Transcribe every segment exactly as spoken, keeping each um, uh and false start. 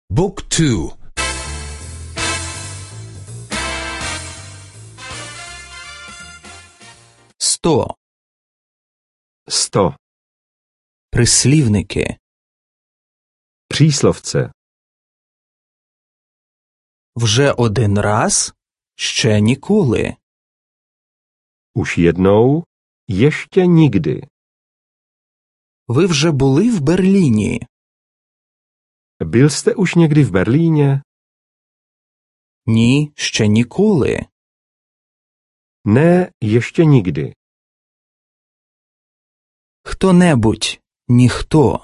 Book two. Сто. Sto. Прислівники. Příslovce. Вже один раз, ще ніколи. Už jednou, ještě nikdy. Ви вже були в Берліні? Byl jste už někdy v Berlíně? Ні, ще ніколи. Ne, ještě nikdy. Хто-небудь, ніхто.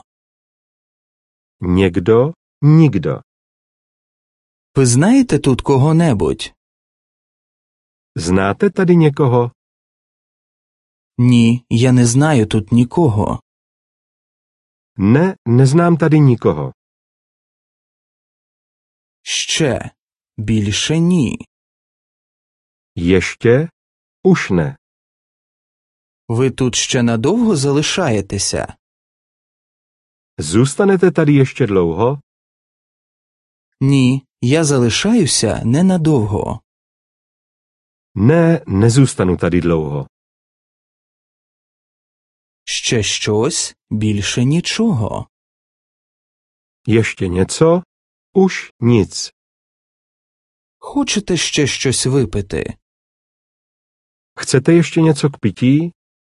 Někdo, nikdo. Ви знаєте тут кого-небудь? Znáte tady někoho? Ні, я не знаю тут нікого. Ne, neznám tady nikoho. Ще, більше ні. Ještě, už ne. Ви тут ще надовго залишаєтеся? Zůstanete tady ještě dlouho? Ні, я залишаюся ненадовго. Ne, nezůstanu tady dlouho. Ще щось, більше нічого. Ještě něco? Už nic. Хочете ще щось випити? Chcete ještě něco k pití?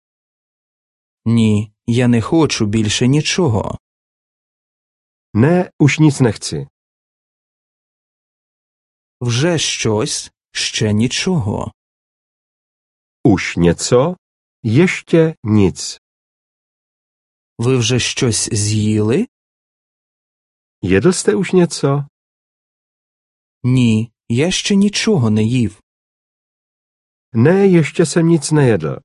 Ні, я не хочу більше нічого. Ne, už nic nechci. Вже щось, ще нічого. Už něco? Ještě nic. Ви вже щось з'їли? Jedl jste už něco? Ні, я ще нічого не їв. Ne, ještě jsem nic nejedl.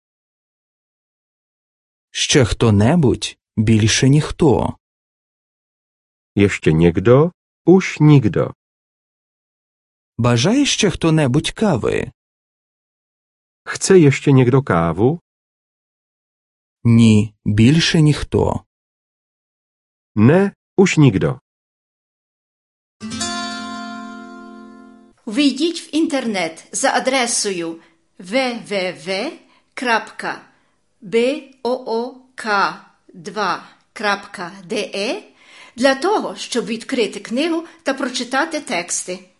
Ще хто-небудь, більше ніхто. Ještě někdo? Už nikdo. Бажає ще хто-небудь кави? Chce ještě někdo kávu? Ні, більше ніхто. Ne, už nikdo. Війдіть в інтернет за адресою дабл ю дабл ю дабл ю крапка буок два крапка де для того, щоб відкрити книгу та прочитати тексти.